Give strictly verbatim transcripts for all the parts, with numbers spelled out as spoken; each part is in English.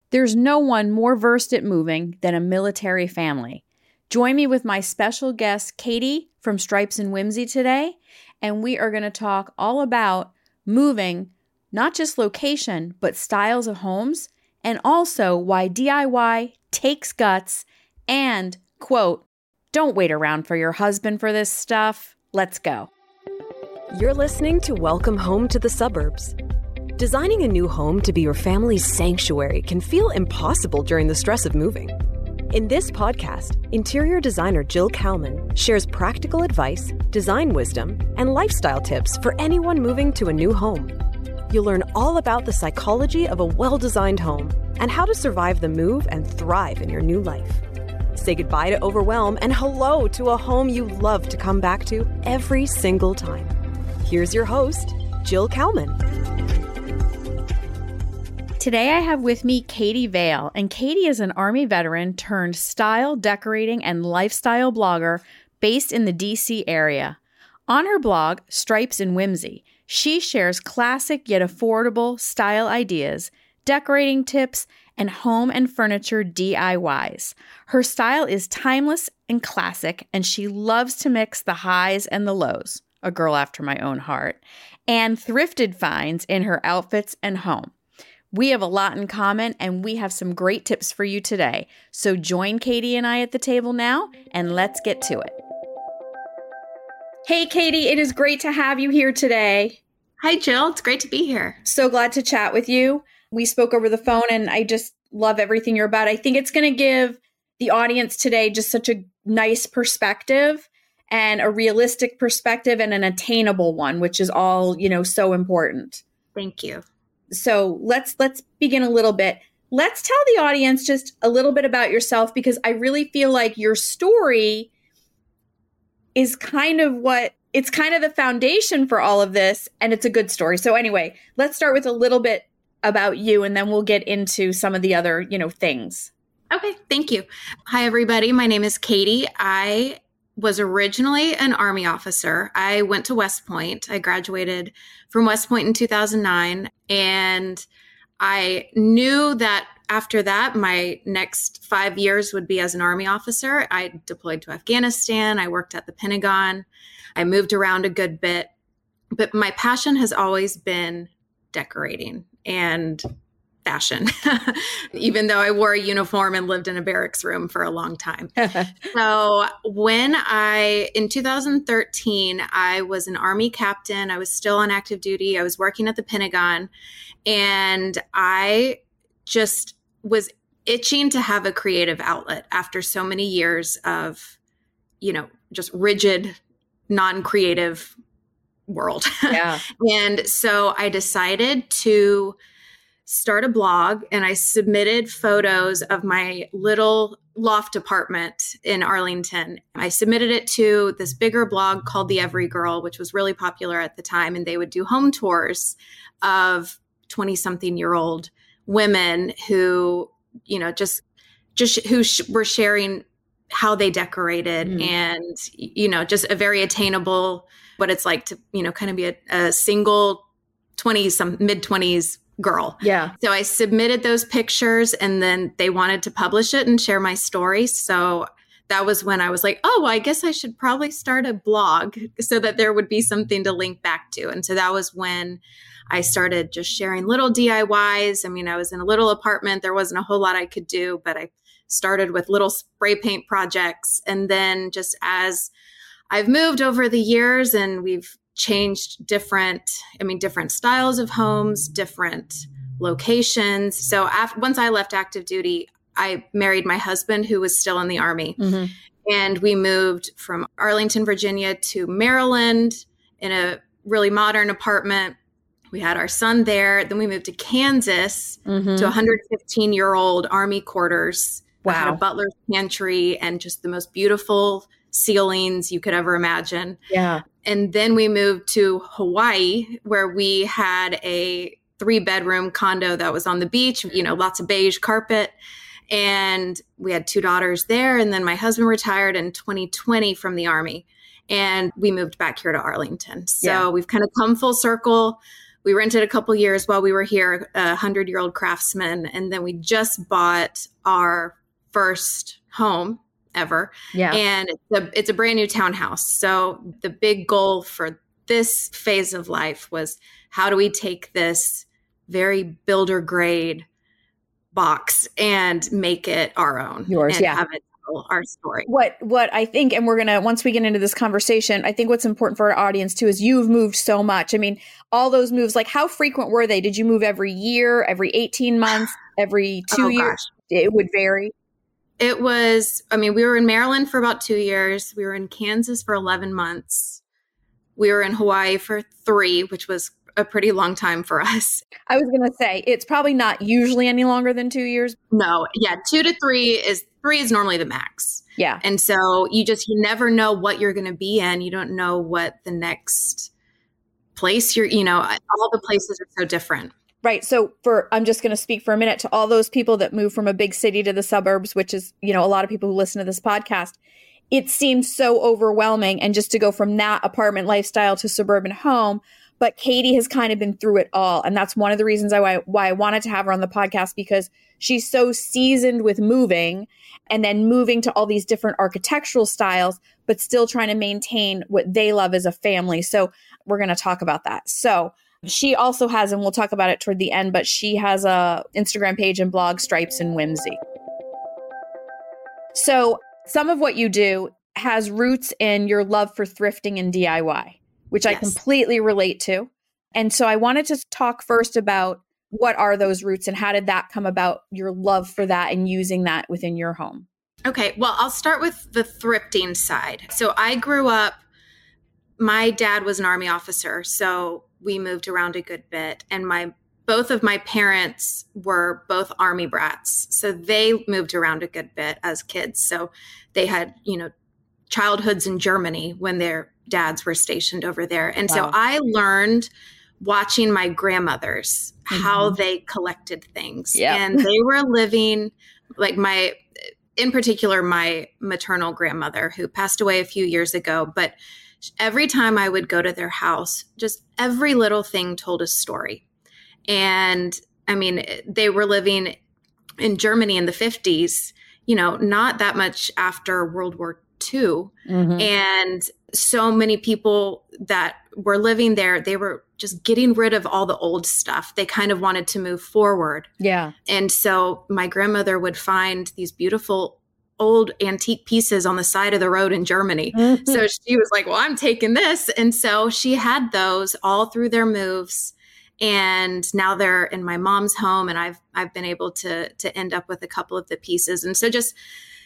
There's no one more versed at moving than a military family. Join me with my special guest, Katie from Stripes and Whimsy today, and we are going to talk all about moving, not just location, but styles of homes, and also why D I Y takes guts and, quote, don't wait around for your husband for this stuff. Let's go. You're listening to Welcome Home to the Suburbs. Designing a new home to be your family's sanctuary can feel impossible during the stress of moving. In this podcast, interior designer Jill Kalman shares practical advice, design wisdom, and lifestyle tips for anyone moving to a new home. You'll learn all about the psychology of a well-designed home and how to survive the move and thrive in your new life. Say goodbye to overwhelm and hello to a home you love to come back to every single time. Here's your host, Jill Kalman. Today I have with me Katie Vale, and Katie is an Army veteran turned style, decorating, and lifestyle blogger based in the D C area. On her blog, Stripes and Whimsy, she shares classic yet affordable style ideas, decorating tips, and home and furniture D I Ys. Her style is timeless and classic, and she loves to mix the highs and the lows, a girl after my own heart, and thrifted finds in her outfits and home. We have a lot in common, and we have some great tips for you today. So join Katie and I at the table now, and let's get to it. Hey, Katie, it is great to have you here today. Hi, Jill. It's great to be here. So glad to chat with you. We spoke over the phone, and I just love everything you're about. I think it's going to give the audience today just such a nice perspective and a realistic perspective and an attainable one, which is all, you know, so important. Thank you. So let's let's begin a little bit. Let's tell the audience just a little bit about yourself, because I really feel like your story is kind of what, it's kind of the foundation for all of this, and it's a good story. So anyway, let's start with a little bit about you, and then we'll get into some of the other, you know, things. Okay, thank you. Hi, everybody. My name is Katie. I was originally an Army officer. I went to West Point. I graduated from West Point in two thousand nine. And I knew that after that, my next five years would be as an Army officer. I deployed to Afghanistan. I worked at the Pentagon. I moved around a good bit. But my passion has always been decorating and fashion, even though I wore a uniform and lived in a barracks room for a long time. So when I, in two thousand thirteen, I was an Army captain. I was still on active duty. I was working at the Pentagon, and I just was itching to have a creative outlet after so many years of, you know, just rigid, non-creative world. Yeah. And so I decided to start a blog, and I submitted photos of my little loft apartment in Arlington. I submitted it to this bigger blog called The Every Girl, which was really popular at the time. And they would do home tours of twenty-something-year-old women who, you know, just just who sh- were sharing how they decorated mm. and, you know, just a very attainable, what it's like to, you know, kind of be a, a single twenties, some mid-twenties girl. Yeah. So I submitted those pictures, and then they wanted to publish it and share my story. So that was when I was like, oh, well, I guess I should probably start a blog so that there would be something to link back to. And so that was when I started just sharing little D I Ys. I mean, I was in a little apartment. There wasn't a whole lot I could do, but I started with little spray paint projects. And then just as I've moved over the years, and we've changed different, I mean, different styles of homes, different locations. So after, once I left active duty, I married my husband, who was still in the Army. Mm-hmm. And we moved from Arlington, Virginia to Maryland in a really modern apartment. We had our son there. Then we moved to Kansas mm-hmm. to one hundred fifteen-year-old Army quarters. Wow. We had a butler's pantry and just the most beautiful ceilings you could ever imagine. Yeah. And then we moved to Hawaii, where we had a three bedroom condo that was on the beach, you know, lots of beige carpet. And we had two daughters there. And then my husband retired in twenty twenty from the Army, and we moved back here to Arlington. So yeah. We've kind of come full circle. we rented a couple years while we were here, a hundred-year-old craftsman, and then we just bought our first home ever. Yeah. And it's a, it's a brand new townhouse. So the big goal for this phase of life was, how do we take this very builder grade box and make it our own? Yours, and yeah. have it tell our story. What what I think, and we're gonna, once we get into this conversation, I think what's important for our audience too is you've moved so much. I mean, all those moves, like how frequent were they? Did you move every year, every eighteen months, every two Oh, years? gosh. It would vary. It was, I mean, we were in Maryland for about two years. We were in Kansas for eleven months. We were in Hawaii for three, which was a pretty long time for us. I was going to say, it's probably not usually any longer than two years. No, yeah, two to three is, three is normally the max. Yeah. And so you just, you never know what you're going to be in. You don't know what the next place you're, you know, all the places are so different. Right. So for, I'm just going to speak for a minute to all those people that move from a big city to the suburbs, which is, you know, a lot of people who listen to this podcast. It seems so overwhelming. And just to go from that apartment lifestyle to suburban home. But Katie has kind of been through it all. And that's one of the reasons I, why I wanted to have her on the podcast, because she's so seasoned with moving and then moving to all these different architectural styles, but still trying to maintain what they love as a family. So we're going to talk about that. So she also has, and we'll talk about it toward the end, but she has a Instagram page and blog, Stripes and Whimsy. So some of what you do has roots in your love for thrifting and D I Y, which Yes. I completely relate to. And so I wanted to talk first about what are those roots and how did that come about, your love for that and using that within your home? Okay, well, I'll start with the thrifting side. So I grew up, my dad was an Army officer, so we moved around a good bit. And my both of my parents were both Army brats. So they moved around a good bit as kids. So they had, you know, childhoods in Germany when their dads were stationed over there. And Wow. so I learned watching my grandmothers, Mm-hmm. how they collected things. Yep. And they were living, like my, in particular, my maternal grandmother, who passed away a few years ago. But every time I would go to their house, just every little thing told a story. And I mean, they were living in Germany in the fifties, you know, not that much after World War Two. Mm-hmm. And so many people that were living there, they were just getting rid of all the old stuff. They kind of wanted to move forward. Yeah. And so my grandmother would find these beautiful old antique pieces on the side of the road in Germany. Mm-hmm. So she was like, well, I'm taking this. And so she had those all through their moves. And now they're in my mom's home, and I've I've been able to to end up with a couple of the pieces. And so just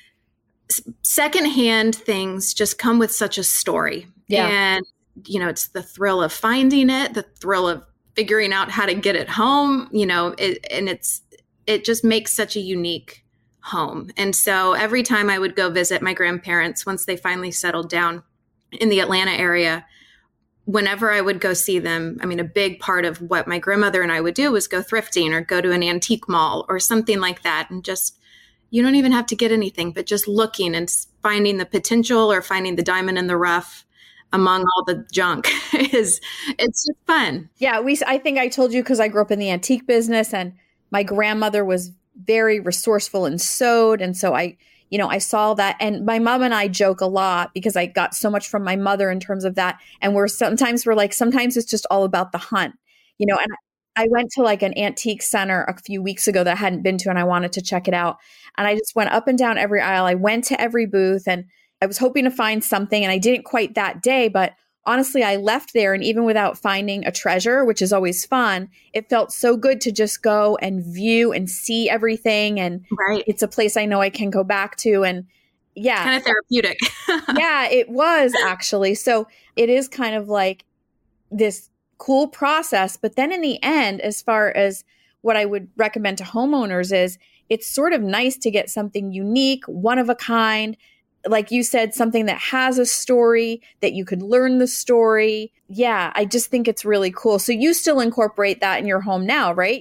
s- secondhand things just come with such a story. Yeah. And you know, it's the thrill of finding it, the thrill of figuring out how to get it home, you know, it, and it's it just makes such a unique home. And so every time I would go visit my grandparents, once they finally settled down in the Atlanta area, whenever I would go see them, I mean, a big part of what my grandmother and I would do was go thrifting or go to an antique mall or something like that. And just, you don't even have to get anything, but just looking and finding the potential or finding the diamond in the rough among all the junk is, it's just fun. Yeah. We, I think I told you, because I grew up in the antique business and my grandmother was very resourceful and sewed. And so I, you know, I saw that. And my mom and I joke a lot because I got so much from my mother in terms of that. And we're sometimes we're like, sometimes it's just all about the hunt, you know. And I went to like an antique center a few weeks ago that I hadn't been to, and I wanted to check it out. And I just went up and down every aisle. I went to every booth, and I was hoping to find something, and I didn't quite that day, but honestly, I left there, and even without finding a treasure, which is always fun, it felt so good to just go and view and see everything. And Right. it's a place I know I can go back to. And yeah, Kind of therapeutic. yeah, it was actually. So it is kind of like this cool process. But then in the end, as far as what I would recommend to homeowners is, it's sort of nice to get something unique, one of a kind. Like you said, something that has a story, that you could learn the story. Yeah, I just think it's really cool. So you still incorporate that in your home now, right?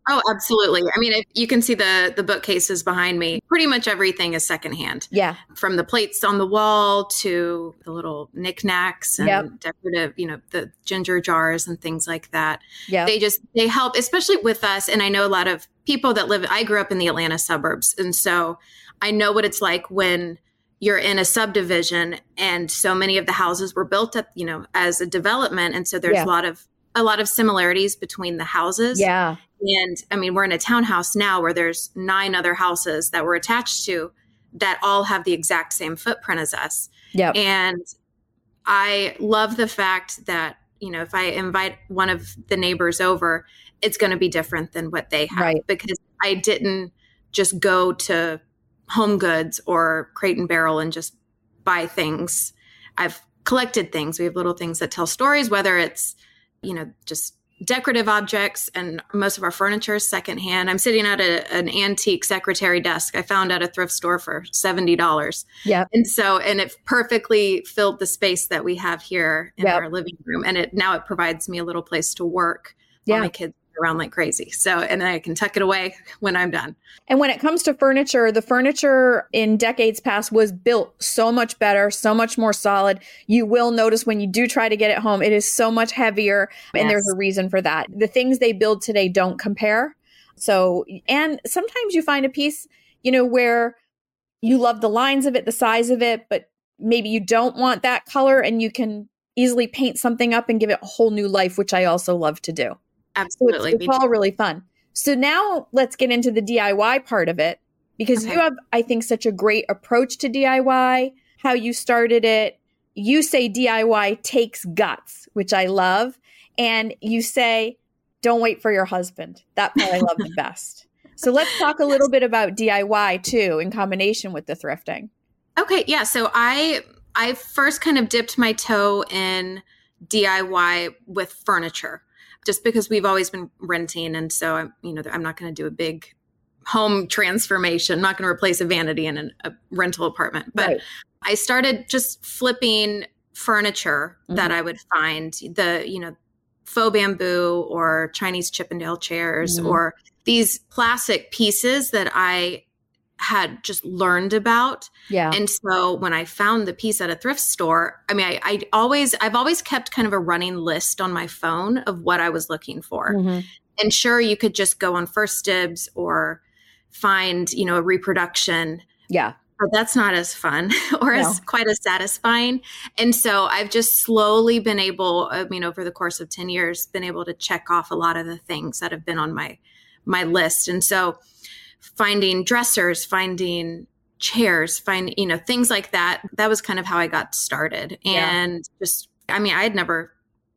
Oh, absolutely. I mean, if you can see the the bookcases behind me. Pretty much everything is secondhand. Yeah. From the plates on the wall to the little knickknacks and Yep. decorative, you know, the ginger jars and things like that. Yeah. They just, they help, especially with us. And I know a lot of people that live, I grew up in the Atlanta suburbs. And so I know what it's like when you're in a subdivision and so many of the houses were built up, you know, as a development. And so there's Yeah. a lot of, a lot of similarities between the houses. Yeah. And I mean, we're in a townhouse now where there's nine other houses that we're attached to that all have the exact same footprint as us. Yep. And I love the fact that, you know, if I invite one of the neighbors over, it's going to be different than what they have. Right. Because I didn't just go to Home Goods or Crate and Barrel and just buy things. I've collected things. We have little things that tell stories, whether it's, you know, just decorative objects, and most of our furniture is secondhand. I'm sitting at a, an antique secretary desk I found at a thrift store for seventy dollars. Yeah. And so, and it perfectly filled the space that we have here in Yep. our living room. And it now it provides me a little place to work Yeah. while my kids are around like crazy. So, and then I can tuck it away when I'm done. And when it comes to furniture, the furniture in decades past was built so much better, so much more solid. You will notice when you do try to get it home, it is so much heavier. And Yes. there's a reason for that. The things they build today don't compare. So, and sometimes you find a piece, you know, where you love the lines of it, the size of it, but maybe you don't want that color and you can easily paint something up and give it a whole new life, which I also love to do. So it's, Absolutely. it's all really fun. So now let's get into the D I Y part of it, because Okay. you have, I think, such a great approach to D I Y, how you started it. You say D I Y takes guts, which I love. And you say, don't wait for your husband. That part I love the best. So let's talk a little bit about D I Y too, in combination with the thrifting. Okay, yeah. So I I first kind of dipped my toe in D I Y with furniture, just because we've always been renting, and so I'm you know I'm not going to do a big home transformation. I'm not going to replace a vanity in an, a rental apartment, but Right. I started just flipping furniture Mhm. that I would find, the you know faux bamboo or Chinese Chippendale chairs Mhm. or these plastic pieces that I had just learned about. Yeah. And so when I found the piece at a thrift store, I mean, I, I always, I've always kept kind of a running list on my phone of what I was looking for. Mhm. And sure, you could just go on First Dibs or find, you know, a reproduction, Yeah. but that's not as fun or No. as quite as satisfying. And so I've just slowly been able, I mean, over the course of ten years, been able to check off a lot of the things that have been on my, my list. And so finding dressers, finding chairs, find, you know, things like that. That was kind of how I got started. Yeah. And just, I mean, I had never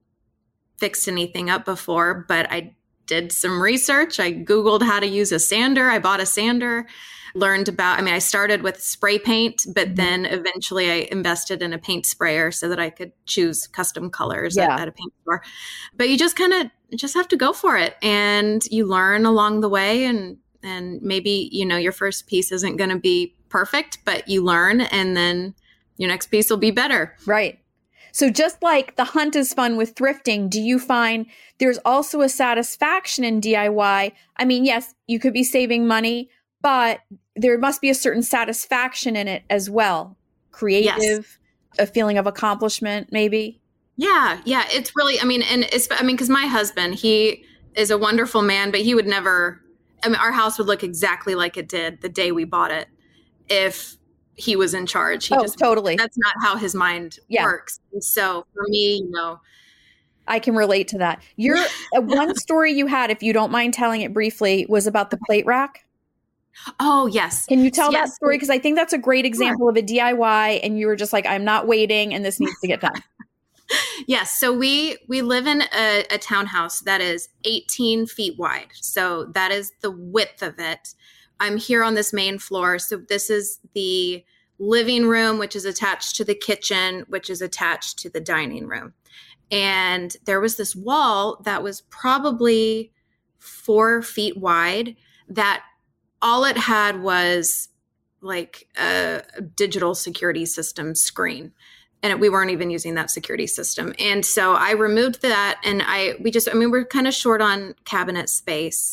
fixed anything up before, but I did some research. I Googled how to use a sander. I bought a sander, learned about, I mean, I started with spray paint, but Mhm. then eventually I invested in a paint sprayer so that I could choose custom colors Yeah. at, at a paint store. But you just kind of just have to go for it, and you learn along the way, and and maybe, you know, your first piece isn't going to be perfect, but you learn, and then your next piece will be better. Right. So just like the hunt is fun with thrifting, do you find there's also a satisfaction in D I Y? I mean, yes, you could be saving money, but there must be a certain satisfaction in it as well. Creative, a feeling of accomplishment, maybe. Yeah, yeah, it's really, I mean, and it's, I mean, because my husband, he is a wonderful man, but he would never, I mean, our house would look exactly like it did the day we bought it if he was in charge. He Oh, just, totally. that's not how his mind Yeah. works. And so for me, you know, I can relate to that. Your uh, one story you had, if you don't mind telling it briefly, was about the plate rack. oh, yes. Can you tell that Yes. story? Because I think that's a great example of a D I Y, and you were just like, I'm not waiting, and this needs to get done. Yes. So we we live in a, a townhouse that is eighteen feet wide. So that is the width of it. I'm here on this main floor. So this is the living room, which is attached to the kitchen, which is attached to the dining room. And there was this wall that was probably four feet wide that all it had was like a, a digital security system screen. And we weren't even using that security system. And so I removed that, and I, we just, I mean, we're kind of short on cabinet space.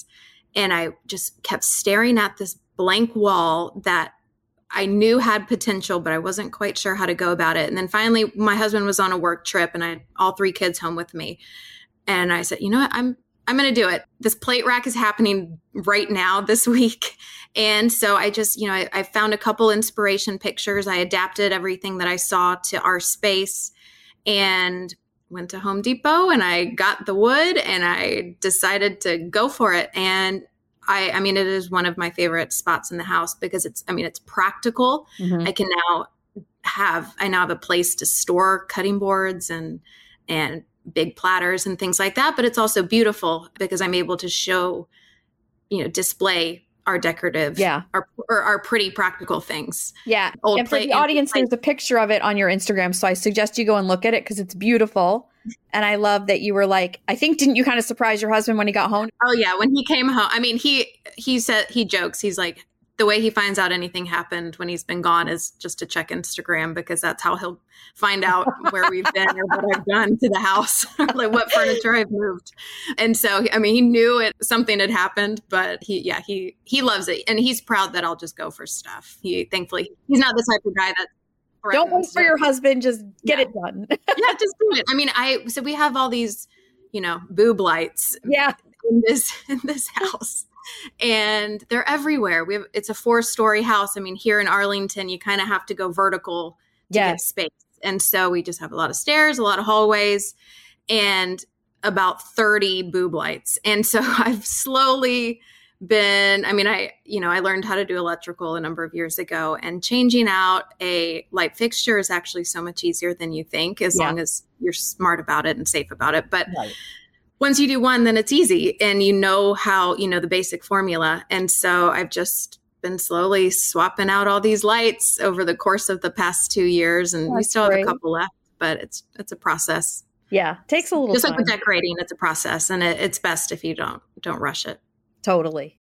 And I just kept staring at this blank wall that I knew had potential, but I wasn't quite sure how to go about it. And then finally, my husband was on a work trip and I had all three kids home with me. And I said, you know what, I'm I'm going to do it. This plate rack is happening right now this week. And so I just, you know, I, I found a couple inspiration pictures. I adapted everything that I saw to our space and went to Home Depot and I got the wood and I decided to go for it. And I, I mean, it is one of my favorite spots in the house because it's, I mean, it's practical. Mm-hmm. I can now have, I now have a place to store cutting boards and, and big platters and things like that. But it's also beautiful because I'm able to show, you know, display our decorative, yeah, our, or our pretty practical things. Yeah. Old and for the audience, there's a picture of it on your Instagram. So I suggest you go and look at it because it's beautiful. And I love that you were like, I think, didn't you kind of surprise your husband when he got home? Oh yeah. When he came home, I mean, he, he said, he jokes, he's like, the way he finds out anything happened when he's been gone is just to check Instagram because that's how he'll find out where we've been or what I've done to the house, like what furniture I've moved. And so, I mean, he knew it, something had happened, but he, yeah, he, he loves it. And he's proud that I'll just go for stuff. He, thankfully, he's not the type of guy that don't wait for your husband, just get yeah. it done. Yeah, just do it. I mean, I, so we have all these, you know, boob lights yeah. in this, in this house. And they're everywhere. We have, it's a four story house. I mean, here in Arlington, you kind of have to go vertical to yes. get space. And so we just have a lot of stairs, a lot of hallways, and about thirty boob lights. And so I've slowly been, I mean, I, you know, I learned how to do electrical a number of years ago, and changing out a light fixture is actually so much easier than you think, as yeah. long as you're smart about it and safe about it. But right. once you do one, then it's easy and you know how, you know, the basic formula. And so I've just been slowly swapping out all these lights over the course of the past two years. And That's we still great. have a couple left, but it's, it's a process. Yeah. Takes a little just time. Like with decorating, it's a process, and it, it's best if you don't, don't rush it. Totally.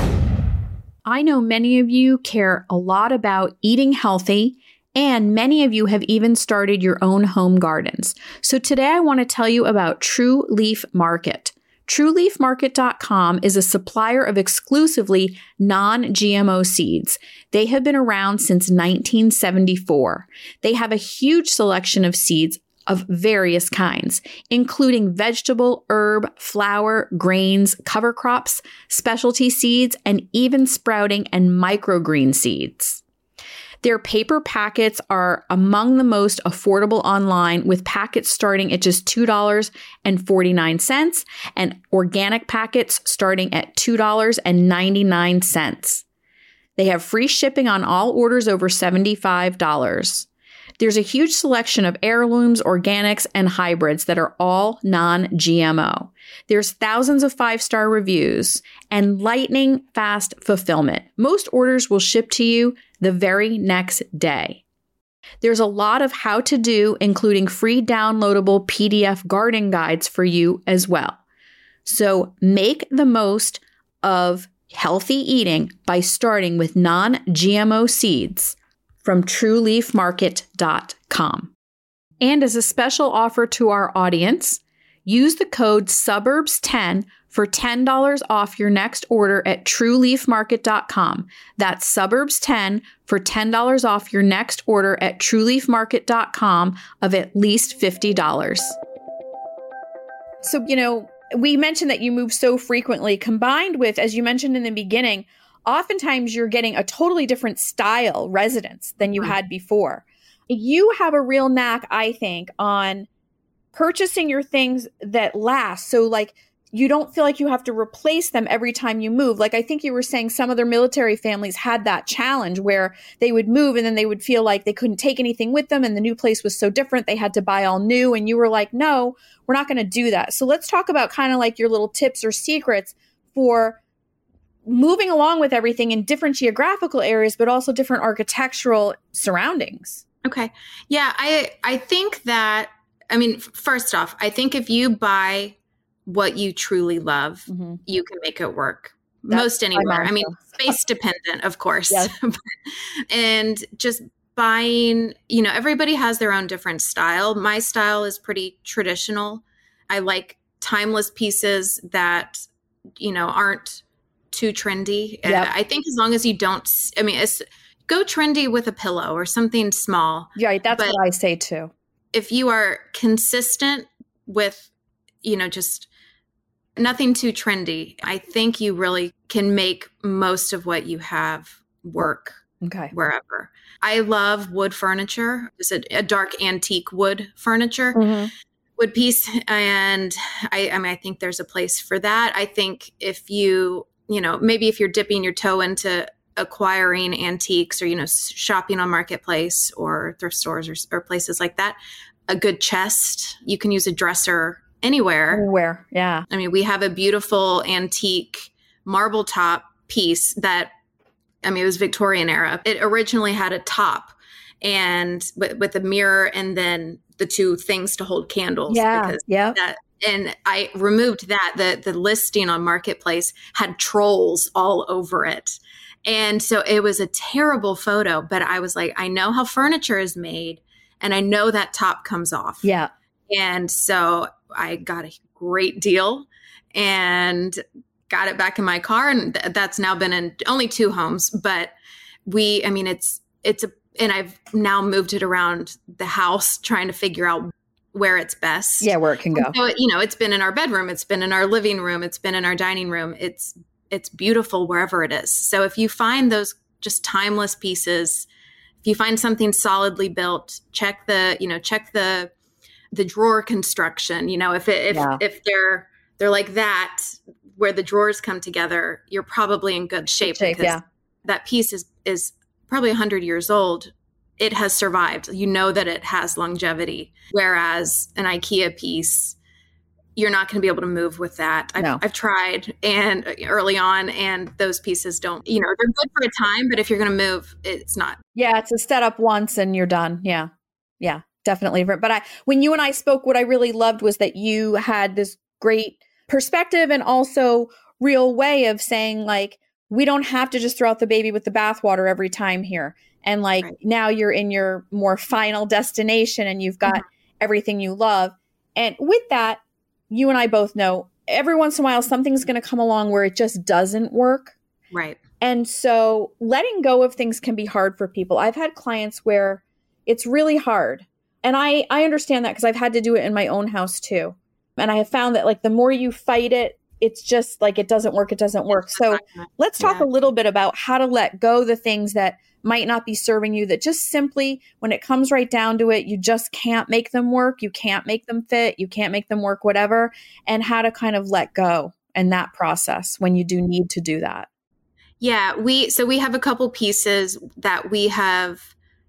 I know many of you care a lot about eating healthy, and many of you have even started your own home gardens. So today I want to tell you about True Leaf Market. True Leaf Market dot com is a supplier of exclusively non-G M O seeds. They have been around since nineteen seventy-four. They have a huge selection of seeds of various kinds, including vegetable, herb, flower, grains, cover crops, specialty seeds, and even sprouting and microgreen seeds. Their paper packets are among the most affordable online, with packets starting at just two dollars and forty-nine cents and organic packets starting at two dollars and ninety-nine cents. They have free shipping on all orders over seventy-five dollars. There's a huge selection of heirlooms, organics, and hybrids that are all non-G M O. There's thousands of five-star reviews and lightning fast fulfillment. Most orders will ship to you the very next day. There's a lot of how to do, including free downloadable P D F garden guides for you as well. So make the most of healthy eating by starting with non-G M O seeds from True Leaf Market dot com. And as a special offer to our audience, use the code suburbs ten for ten dollars off your next order at True Leaf Market dot com. That's suburbs ten for ten dollars off your next order at True Leaf Market dot com of at least fifty dollars. So, you know, we mentioned that you move so frequently, combined with, as you mentioned in the beginning, oftentimes you're getting a totally different style residence than you had before. You have a real knack, I think, on purchasing your things that last. So like, you don't feel like you have to replace them every time you move. Like I think you were saying some other military families had that challenge where they would move and then they would feel like they couldn't take anything with them and the new place was so different, they had to buy all new. And you were like, no, we're not going to do that. So let's talk about kind of like your little tips or secrets for moving along with everything in different geographical areas, but also different architectural surroundings. Okay. Yeah, I I think that, I mean, first off, I think if you buy what you truly love, mm-hmm. you can make it work. That's most anywhere. I mean, space dependent, of course. Yes. And just buying, you know, everybody has their own different style. My style is pretty traditional. I like timeless pieces that, you know, aren't too trendy. Yep. Uh, I think as long as you don't, I mean, it's, go trendy with a pillow or something small. Yeah, that's but what I say too. If you are consistent with, you know, just nothing too trendy, I think you really can make most of what you have work okay. wherever. I love wood furniture. It's a, a dark antique wood furniture, mm-hmm. wood piece. And I, I mean, I think there's a place for that. I think if you, you know, maybe if you're dipping your toe into acquiring antiques or, you know, shopping on Marketplace or thrift stores or, or places like that, a good chest, you can use a dresser anywhere. Anywhere, yeah. I mean, we have a beautiful antique marble top piece that, I mean, it was Victorian era. It originally had a top and with, with a mirror and then the two things to hold candles. Yeah, because yeah. That, and I removed that. The, the listing on Marketplace had trolls all over it. And so it was a terrible photo, but I was like, I know how furniture is made and I know that top comes off. Yeah. And so I got a great deal and got it back in my car. And th- that's now been in only two homes, but we, I mean, it's, it's a, and I've now moved it around the house trying to figure out where it's best. Yeah. Where it can go. So, you know, it's been in our bedroom. It's been in our living room. It's been in our dining room. It's, it's beautiful wherever it is. So if you find those just timeless pieces, if you find something solidly built, check the, you know, check the, the drawer construction, you know, if it, if, yeah. if they're, they're like that, where the drawers come together, you're probably in good shape, shape because yeah. that piece is, is probably a hundred years old. It has survived. You know that it has longevity. Whereas an IKEA piece, you're not going to be able to move with that. I've, no. I've tried and early on, and those pieces don't, you know, they're good for a time, but if you're going to move, it's not. Yeah. It's a set up once and you're done. Yeah. Yeah, definitely. But I, when you and I spoke, what I really loved was that you had this great perspective and also real way of saying, like, we don't have to just throw out the baby with the bathwater every time here. And like, right. now you're in your more final destination and you've got mm-hmm. everything you love. And with that, you and I both know every once in a while, something's going to come along where it just doesn't work. Right. And so letting go of things can be hard for people. I've had clients where it's really hard. And I, I understand that because I've had to do it in my own house too. And I have found that like the more you fight it, it's just like, it doesn't work. It doesn't work. So let's talk yeah. a little bit about how to let go the things that might not be serving you, that just simply, when it comes right down to it, you just can't make them work. You can't make them fit. You can't make them work, whatever, and how to kind of let go in that process when you do need to do that. Yeah, we, so we have a couple pieces that we have,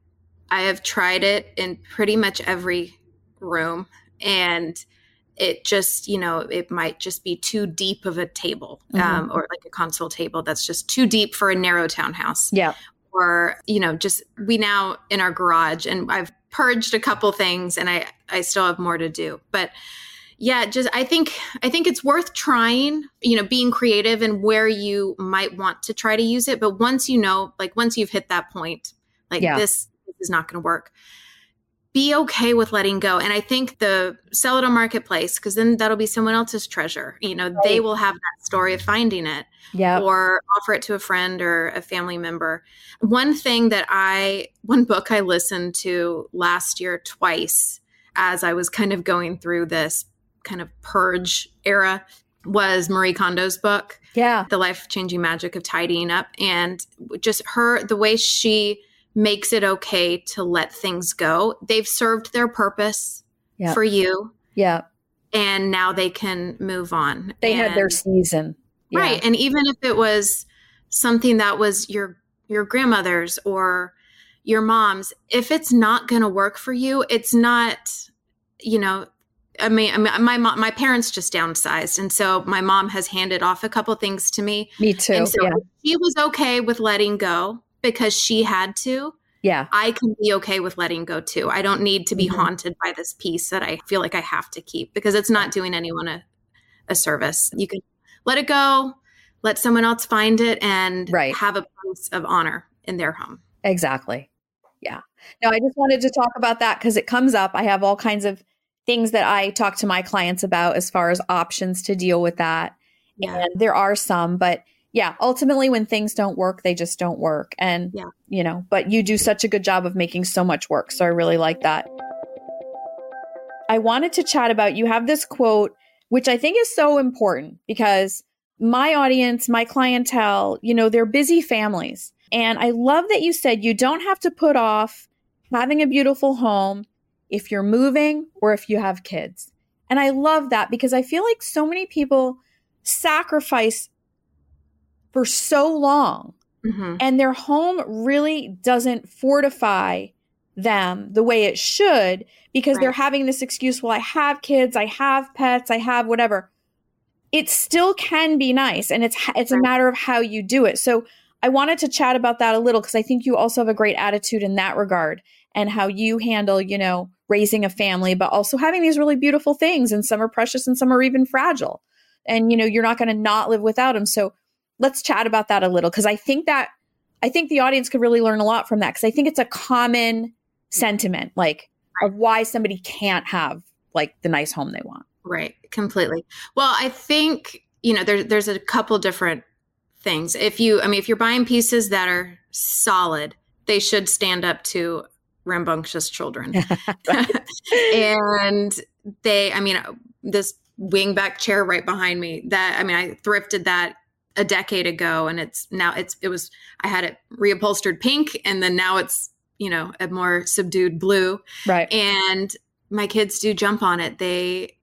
I have tried it in pretty much every room, and it just, you know, it might just be too deep of a table, mm-hmm. um, or like a console table that's just too deep for a narrow townhouse. Yeah. Or, you know, just we now in our garage, and I've purged a couple things and I, I still have more to do. But yeah, just I think I think it's worth trying, you know, being creative and where you might want to try to use it. But once you know, like once you've hit that point, like yeah. this, this is not going to work, be okay with letting go. And I think the sell it on Marketplace, because then that'll be someone else's treasure. You know, right. they will have that story of finding it. Yeah. Or offer it to a friend or a family member. One thing that I, one book I listened to last year twice as I was kind of going through this kind of purge era was Marie Kondo's book. Yeah. The Life-Changing Magic of Tidying Up. And just her, the way she makes it okay to let things go. They've served their purpose yep. for you. Yeah. And now they can move on. They and, had their season. Yeah. Right. And even if it was something that was your your grandmother's or your mom's, if it's not going to work for you, it's not, you know, I mean, I mean my mom, my parents just downsized. And so my mom has handed off a couple things to me. Me too. And so yeah. she was okay with letting go because she had to. Yeah. I can be okay with letting go too. I don't need to be mm-hmm. haunted by this piece that I feel like I have to keep because it's not doing anyone a, a service. You can let it go, let someone else find it, and right. have a place of honor in their home. Exactly. Yeah. No, I just wanted to talk about that because it comes up. I have all kinds of things that I talk to my clients about as far as options to deal with that. Yeah. And there are some, but yeah, ultimately when things don't work, they just don't work. And, Yeah. you know, but you do such a good job of making so much work. So I really like that. I wanted to chat about, you have this quote, which I think is so important because my audience, my clientele, you know, they're busy families. And I love that you said you don't have to put off having a beautiful home if you're moving or if you have kids. And I love that because I feel like so many people sacrifice for so long Mm-hmm. and their home really doesn't fortify them the way it should because Right. they're having this excuse, well, I have kids, I have pets, I have whatever. It still can be nice. And it's, it's a Right. matter of how you do it. So I wanted to chat about that a little because I think you also have a great attitude in that regard and how you handle, you know, raising a family, but also having these really beautiful things, and some are precious and some are even fragile. And, you know, you're not going to not live without them. So let's chat about that a little because I think that, I think the audience could really learn a lot from that because I think it's a common sentiment, like of why somebody can't have like the nice home they want. Right. Completely. Well, I think, you know, there's, there's a couple different things. If you, I mean, if you're buying pieces that are solid, they should stand up to rambunctious children. And they, I mean, this wingback chair right behind me that, I mean, I thrifted that a decade ago and it's now it's, it was, I had it reupholstered pink and then now it's, you know, a more subdued blue. Right. And my kids do jump on it. They,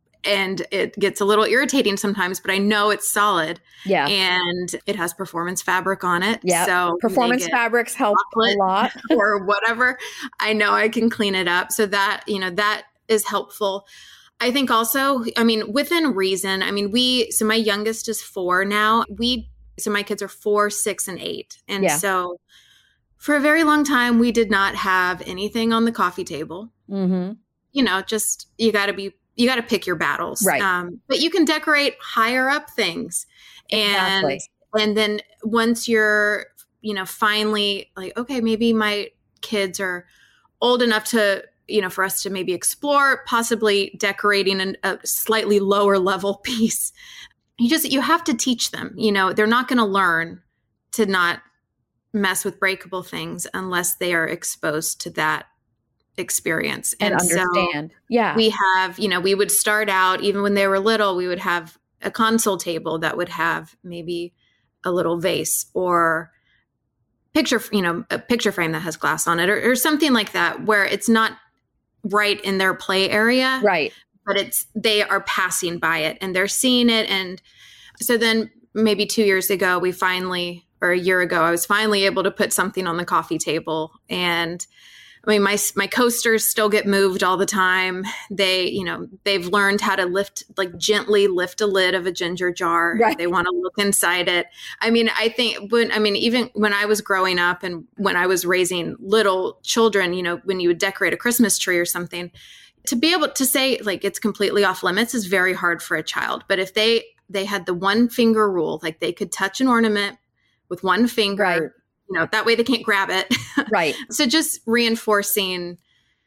and it gets a little irritating sometimes, but I know it's solid. Yeah. And it has performance fabric on it. Yeah. So performance fabrics help a lot. Or whatever. I know I can clean it up. So that, you know, that is helpful. I think also, I mean, within reason, I mean, we, so my youngest is four now. We, so my kids are four, six, and eight. And Yeah. so for a very long time, we did not have anything on the coffee table. Mm-hmm. You know, just, you got to be, you got to pick your battles. Right. Um, but you can decorate higher up things. And, Exactly. and then once you're, you know, finally like, okay, maybe my kids are old enough to, you know, for us to maybe explore possibly decorating an, a slightly lower level piece. You just, you have to teach them, you know, they're not going to learn to not mess with breakable things unless they are exposed to that experience And, and understand. So yeah. we have, you know, we would start out, even when they were little, we would have a console table that would have maybe a little vase or picture, you know, a picture frame that has glass on it or, or something like that, where it's not right in their play area, Right. but it's, they are passing by it and they're seeing it. And so then maybe two years ago, we finally, or a year ago, I was finally able to put something on the coffee table. And I mean, my, my coasters still get moved all the time. They, you know, they've learned how to lift, like gently lift a lid of a ginger jar. Right. They want to look inside it. I mean, I think when, I mean, even when I was growing up and when I was raising little children, you know, when you would decorate a Christmas tree or something, to be able to say like it's completely off limits is very hard for a child. But if they, they had the one finger rule, like they could touch an ornament with one finger, Right. you know, that way they can't grab it. Right. So just reinforcing,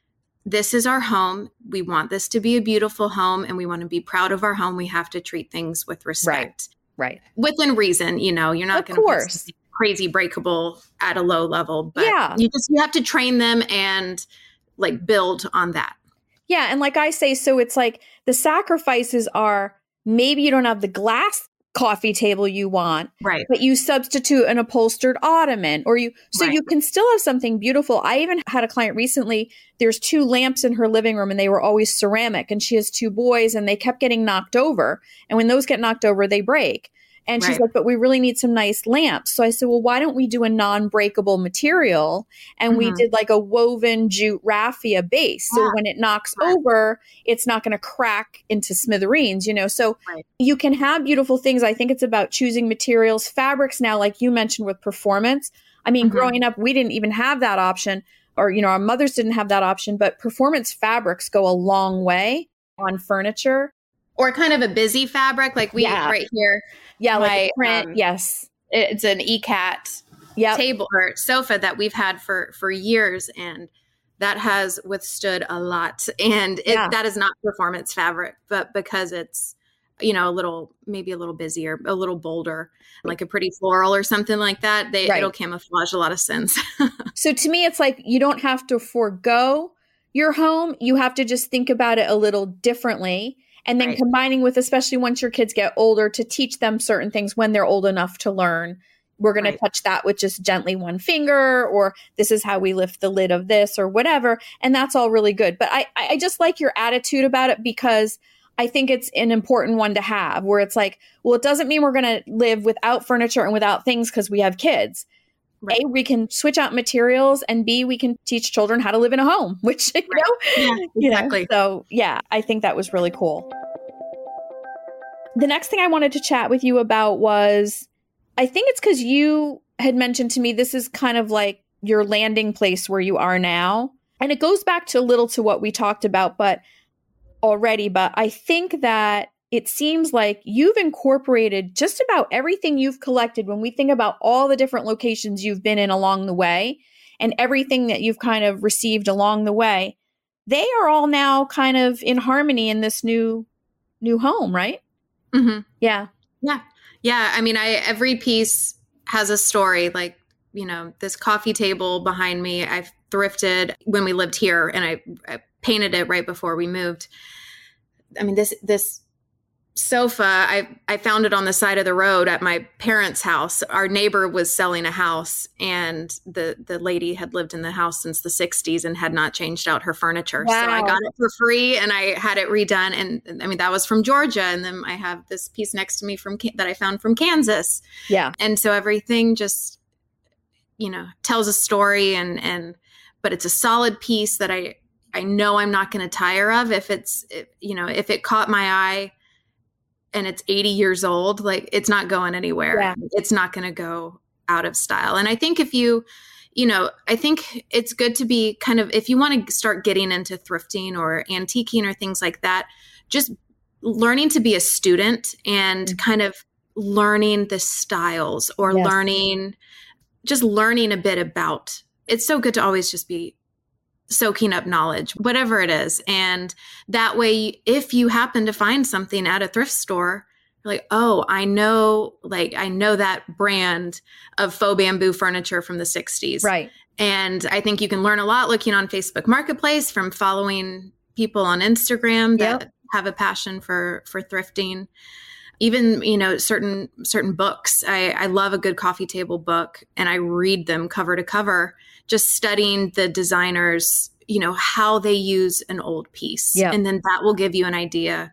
this is our home. We want this to be a beautiful home and we want to be proud of our home. We have to treat things with respect. Right. Within reason, you know, you're not Of going to course. put crazy breakable at a low level, but Yeah. you just, you have to train them and like build on that. Yeah. And like I say, so it's like the sacrifices are maybe you don't have the glass coffee table you want, Right. but you substitute an upholstered ottoman or you, so Right. you can still have something beautiful. I even had a client recently, there's two lamps in her living room and they were always ceramic and she has two boys and they kept getting knocked over. And when those get knocked over, they break. And she's Right. like, but we really need some nice lamps. So I said, well, why don't we do a non-breakable material? And we Mhm. did like a woven jute raffia base. So Yeah. when it knocks Right. over, it's not going to crack into smithereens, you know? So Right. you can have beautiful things. I think it's about choosing materials. Fabrics now, like you mentioned with performance. I mean, Mhm. growing up, we didn't even have that option or, you know, our mothers didn't have that option, but performance fabrics go a long way on furniture. Or kind of a busy fabric. Like we Yeah. right here. Yeah, like My, a print. um, Yes. It's an E C A T Yep. table or sofa that we've had for for years, and that has withstood a lot. And it, Yeah. that is not performance fabric, but because it's you know, a little, maybe a little busier, a little bolder, like a pretty floral or something like that, they, Right. it'll camouflage a lot of sins. So to me, it's like you don't have to forego your home. You have to just think about it a little differently. And then Right. combining with, especially once your kids get older, to teach them certain things when they're old enough to learn. We're going Right. to touch that with just gently one finger, or this is how we lift the lid of this or whatever. And that's all really good. But I, I just like your attitude about it, because I think it's an important one to have, where it's like, well, it doesn't mean we're going to live without furniture and without things because we have kids. Right. A, we can switch out materials, and B, we can teach children how to live in a home, which, you Right. know, Yeah, you know, exactly. so yeah, I think that was really cool. The next thing I wanted to chat with you about was, I think it's because you had mentioned to me, this is kind of like your landing place where you are now. And it goes back to a little to what we talked about, but already, but I think that it seems like you've incorporated just about everything you've collected when we think about all the different locations you've been in along the way and everything that you've kind of received along the way. They are all now kind of in harmony in this new new home, right? Mm-hmm. Yeah. Yeah. Yeah. I mean, I, every piece has a story. Like, you know, this coffee table behind me, I thrifted when we lived here, and I, I painted it right before we moved. I mean, this, this sofa, I, I found it on the side of the road at my parents' house. Our neighbor was selling a house, and the, the lady had lived in the house since the sixties and had not changed out her furniture. Wow. So I got it for free, and I had it redone. And I mean, that was from Georgia. And then I have this piece next to me from that I found from Kansas. Yeah. And so everything just, you know, tells a story, and, and, but it's a solid piece that I, I know I'm not going to tire of. If it's, you know, if it caught my eye and it's eighty years old, like, it's not going anywhere. Yeah. It's not going to go out of style. And I think if you, you know, I think it's good to be kind of, if you want to start getting into thrifting or antiquing or things like that, just learning to be a student and Mm-hmm. kind of learning the styles, or Yes. learning, just learning a bit about, it's so good to always just be soaking up knowledge, whatever it is. And that way, if you happen to find something at a thrift store, you're like, oh, I know, like, I know that brand of faux bamboo furniture from the sixties. Right. And I think you can learn a lot looking on Facebook Marketplace, from following people on Instagram that Yep. have a passion for, for thrifting. Even, you know, certain, certain books. I, I love a good coffee table book, and I read them cover to cover, just studying the designers, you know, how they use an old piece. Yeah. And then that will give you an idea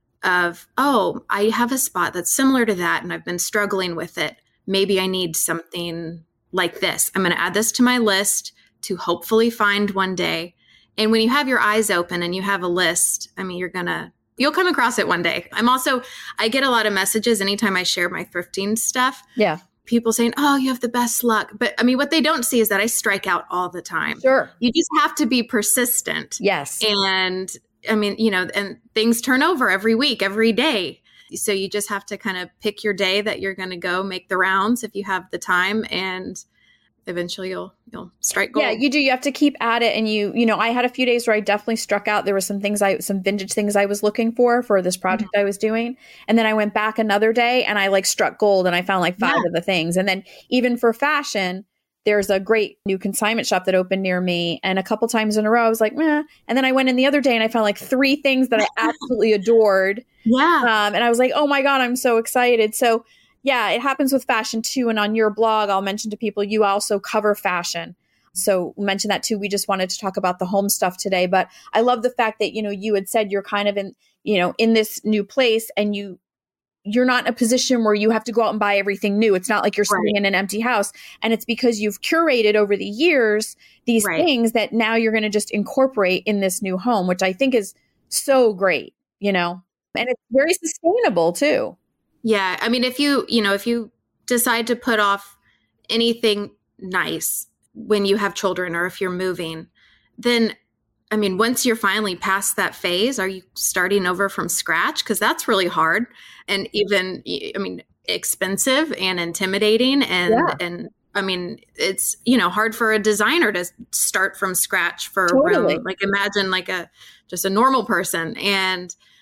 of, oh, I have a spot that's similar to that, and I've been struggling with it. Maybe I need something like this. I'm going to add this to my list to hopefully find one day. And when you have your eyes open and you have a list, I mean, you're going to, you'll come across it one day. I'm also, I get a lot of messages anytime I share my thrifting stuff. Yeah. People saying, oh, you have the best luck. But I mean, what they don't see is that I strike out all the time. Sure. You just have to be persistent. Yes. And I mean, you know, and things turn over every week, every day. So you just have to kind of pick your day that you're going to go make the rounds if you have the time, and eventually you'll you'll strike gold. Yeah, you do. You have to keep at it. And you, you know, I had a few days where I definitely struck out. There were some things I, some vintage things I was looking for for this project Mm-hmm. I was doing. And then I went back another day and I like struck gold, and I found like five Yeah. of the things. And then even for fashion, there's a great new consignment shop that opened near me. And a couple times in a row, I was like, meh. And then I went in the other day and I found like three things that I absolutely adored. Yeah. Um, and I was like, oh my God, I'm so excited. So yeah, it happens with fashion too. And on your blog, I'll mention to people, you also cover fashion. So mention that too. We just wanted to talk about the home stuff today, but I love the fact that, you know, you had said you're kind of in, you know, in this new place, and you, you're not in a position where you have to go out and buy everything new. It's not like you're Right. sitting in an empty house, and it's because you've curated over the years these Right. things that now you're going to just incorporate in this new home, which I think is so great, you know, and it's very sustainable too. Yeah. I mean, if you, you know, if you decide to put off anything nice when you have children, or if you're moving, then, I mean, once you're finally past that phase, are you starting over from scratch? Because that's really hard, and even, I mean, expensive and intimidating. And, Yeah. and I mean, it's, you know, hard for a designer to start from scratch for a Totally. room. Like, imagine like a, just a normal person. And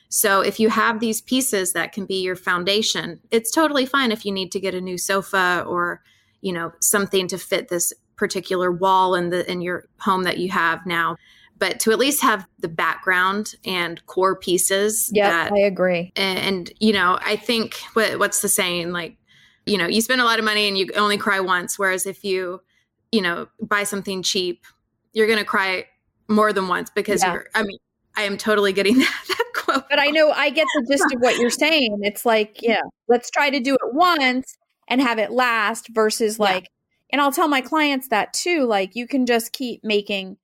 So if you have these pieces that can be your foundation, it's totally fine if you need to get a new sofa or, you know, something to fit this particular wall in the in your home that you have now. But to at least have the background and core pieces. Yeah, I agree. And, and, you know, I think what, what's the saying? Like, you know, you spend a lot of money and you only cry once. Whereas if you, you know, buy something cheap, you're going to cry more than once because yeah. you're, I mean, I am totally getting that, that quote. But I know I get the gist of what you're saying. It's like, yeah, let's try to do it once and have it last versus like, yeah. and I'll tell my clients that too. Like you can just keep making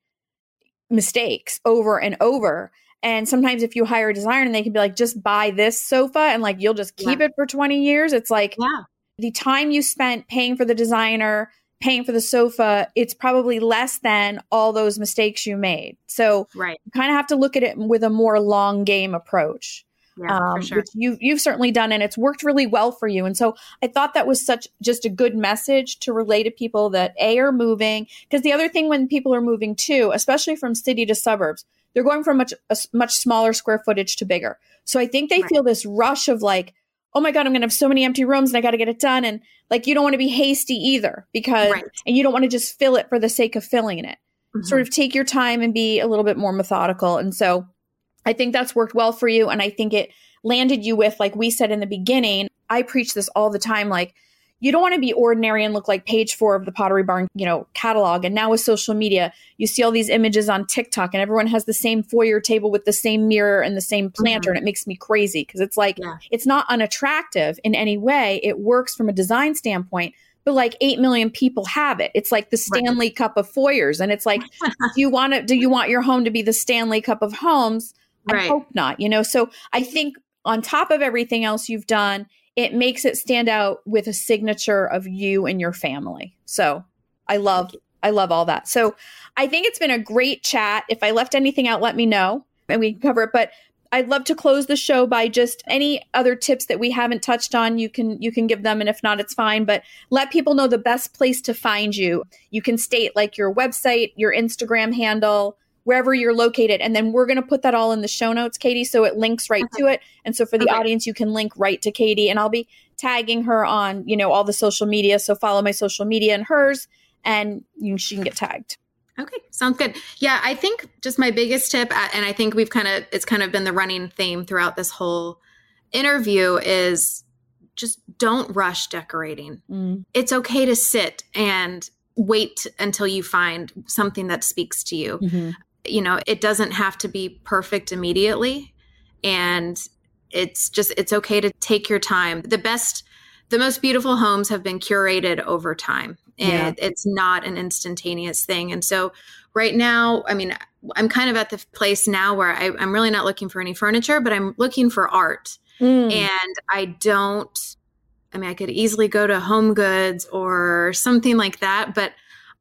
mistakes over and over. And sometimes if you hire a designer and they can be like, just buy this sofa and like, you'll just keep yeah. it for twenty years. It's like yeah. the time you spent paying for the designer, paying for the sofa, it's probably less than all those mistakes you made. So right. you kind of have to look at it with a more long game approach. Yeah, um, for sure. Which you've, you've certainly done, and it's worked really well for you. And so I thought that was such just a good message to relay to people that A, are moving. Because the other thing when people are moving too, especially from city to suburbs, they're going from much a much smaller square footage to bigger. So I think they right. feel this rush of like, oh my God, I'm going to have so many empty rooms and I got to get it done. And like, you don't want to be hasty either because, right. and you don't want to just fill it for the sake of filling it. Mm-hmm. Sort of take your time and be a little bit more methodical. And so I think that's worked well for you. And I think it landed you with, like we said in the beginning, I preach this all the time. Like, you don't want to be ordinary and look like page four of the Pottery Barn, you know, catalog. And now with social media, you see all these images on TikTok and everyone has the same foyer table with the same mirror and the same planter. Mm-hmm. And it makes me crazy because it's like, yeah. it's not unattractive in any way. It works from a design standpoint, but like eight million people have it. It's like the Stanley right. Cup of foyers. And it's like, do you want to, do you want your home to be the Stanley Cup of homes? I right. hope not, you know? So I think on top of everything else you've done, it makes it stand out with a signature of you and your family. So I love, I love all that. So I think it's been a great chat. If I left anything out, let me know and we can cover it. But I'd love to close the show by just any other tips that we haven't touched on. You can, you can give them. And if not, it's fine, but let people know the best place to find you. You can state like your website, your Instagram handle, wherever you're located. And then we're going to put that all in the show notes, Katie, so it links right okay. to it. And so for the okay. audience, you can link right to Katie, and I'll be tagging her on, you know, all the social media. So follow my social media and hers, and you, she can get tagged. Okay. Sounds good. Yeah. I think just my biggest tip, and I think we've kind of, it's kind of been the running theme throughout this whole interview, is just don't rush decorating. Mm. It's okay to sit and wait until you find something that speaks to you. Mm-hmm. You know, it doesn't have to be perfect immediately. And it's just, it's okay to take your time. The best, the most beautiful homes have been curated over time, and yeah. it's not an instantaneous thing. And so right now, I mean, I'm kind of at the place now where I, I'm really not looking for any furniture, but I'm looking for art. Mm. And I don't, I mean, I could easily go to Home Goods or something like that, but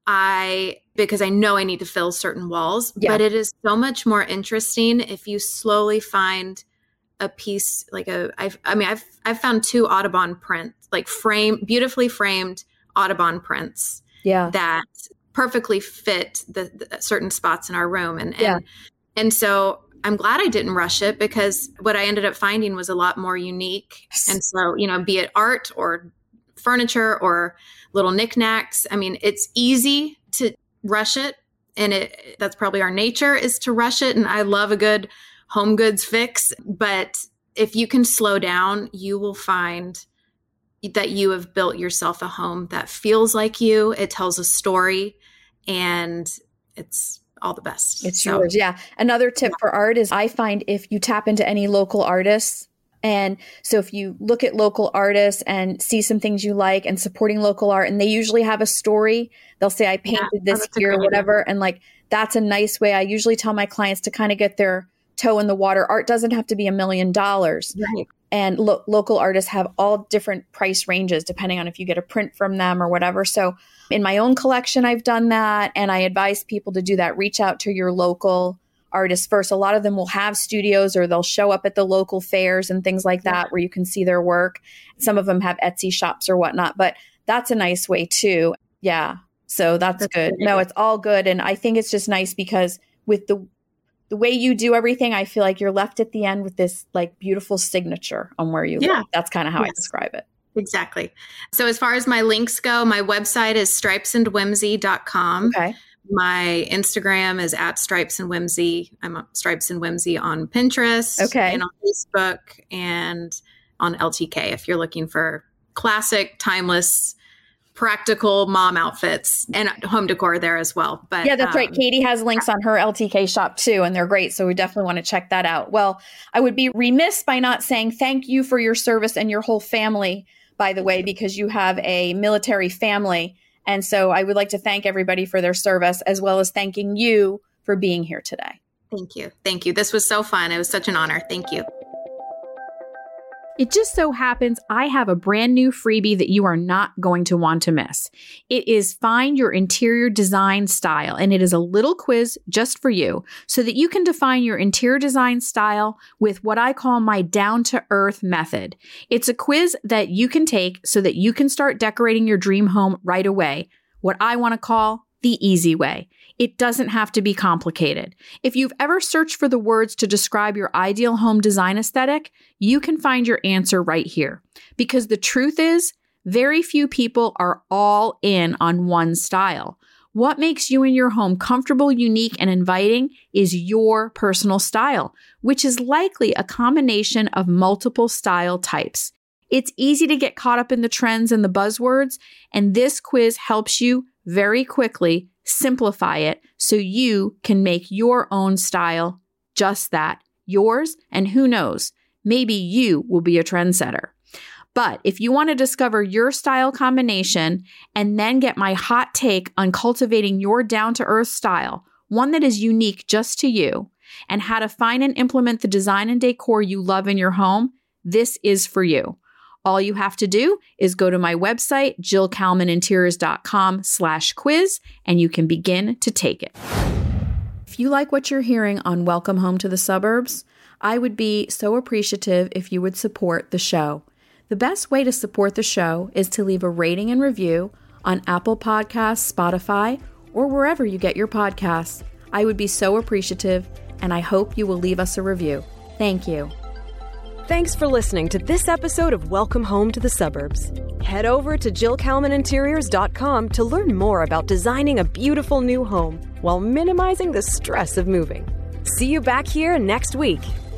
I, because I know I need to fill certain walls, yeah. but it is so much more interesting if you slowly find a piece, like a, I've, I mean, I've, I've found two Audubon prints, like frame, beautifully framed Audubon prints yeah. that perfectly fit the, the certain spots in our room. And, yeah. and, and so I'm glad I didn't rush it, because what I ended up finding was a lot more unique. And so, you know, be it art or furniture or little knickknacks, I mean, it's easy to rush it. And it, that's probably our nature, is to rush it. And I love a good Home Goods fix. But if you can slow down, you will find that you have built yourself a home that feels like you. It tells a story, and it's all the best. It's so. yours. Yeah. Another tip yeah. for art is, I find if you tap into any local artists, and so if you look at local artists and see some things you like, and supporting local art, and they usually have a story, they'll say, I painted yeah, this here or whatever. Idea. And like, that's a nice way. I usually tell my clients to kind of get their toe in the water. Art doesn't have to be a million dollars. Right. And lo- local artists have all different price ranges depending on if you get a print from them or whatever. So in my own collection, I've done that. And I advise people to do that. Reach out to your local artists first. A lot of them will have studios, or they'll show up at the local fairs and things like that, yeah. where you can see their work. Some of them have Etsy shops or whatnot, but that's a nice way too. Yeah. So that's, that's good. good. No, it's all good. And I think it's just nice because with the the way you do everything, I feel like you're left at the end with this like beautiful signature on where you Yeah. live. That's kind of how Yes. I describe it. Exactly. So as far as my links go, my website is stripes and whimsy dot com. Okay. My Instagram is at Stripes and Whimsy. I'm on Stripes and Whimsy on Pinterest. Okay. And on Facebook and on L T K if you're looking for classic, timeless, practical mom outfits and home decor there as well. But Yeah, that's um, right. Katie has links on her L T K shop too, and they're great. So we definitely want to check that out. Well, I would be remiss by not saying thank you for your service and your whole family, by the way, because you have a military family. And so I would like to thank everybody for their service, as well as thanking you for being here today. Thank you. Thank you. This was so fun. It was such an honor. Thank you. It just so happens I have a brand new freebie that you are not going to want to miss. It is Find Your Interior Design Style, and it is a little quiz just for you so that you can define your interior design style with what I call my down-to-earth method. It's a quiz that you can take so that you can start decorating your dream home right away, what I want to call the easy way. It doesn't have to be complicated. If you've ever searched for the words to describe your ideal home design aesthetic, you can find your answer right here. Because the truth is, very few people are all in on one style. What makes you and your home comfortable, unique, and inviting is your personal style, which is likely a combination of multiple style types. It's easy to get caught up in the trends and the buzzwords, and this quiz helps you very quickly simplify it so you can make your own style just that, yours, and who knows, maybe you will be a trendsetter. But if you want to discover your style combination and then get my hot take on cultivating your down-to-earth style, one that is unique just to you, and how to find and implement the design and decor you love in your home, this is for you. All you have to do is go to my website, jill kalman interiors dot com slash quiz, and you can begin to take it. If you like what you're hearing on Welcome Home to the Suburbs, I would be so appreciative if you would support the show. The best way to support the show is to leave a rating and review on Apple Podcasts, Spotify, or wherever you get your podcasts. I would be so appreciative, and I hope you will leave us a review. Thank you. Thanks for listening to this episode of Welcome Home to the Suburbs. Head over to jill kalman interiors dot com to learn more about designing a beautiful new home while minimizing the stress of moving. See you back here next week.